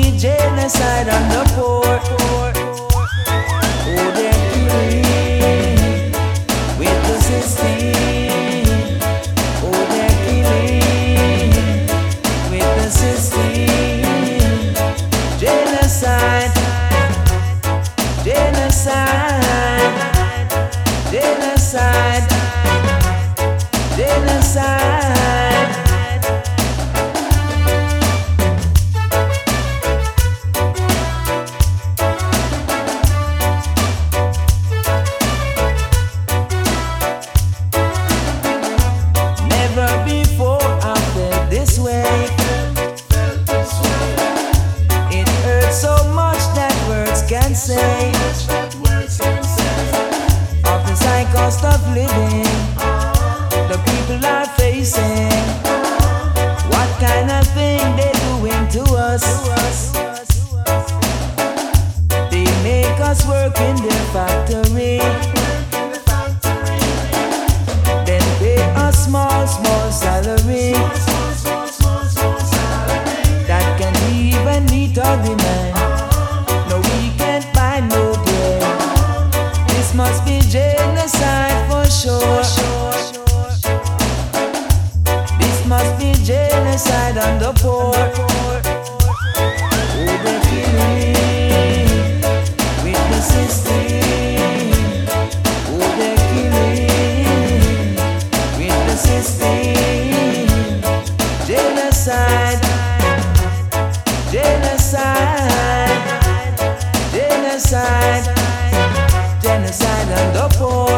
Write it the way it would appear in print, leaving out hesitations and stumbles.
be genocide on the poor. Oh, they're killing with the system. Oh, they're killing with the system. Genocide, genocide, genocide, genocide. Never before I felt this way. It hurts so much that words can't say. Of the high cost of living the people are facing. What kind of thing they doing to us? They make us work in their factory, then pay a small salary that can even meet our demand. No, we can't buy no bread. This must be genocide for sure. This must be genocide on the poor. Oh, they're killing with the system. Oh, they're killing with the system. Genocide, genocide, genocide, genocide on the poor.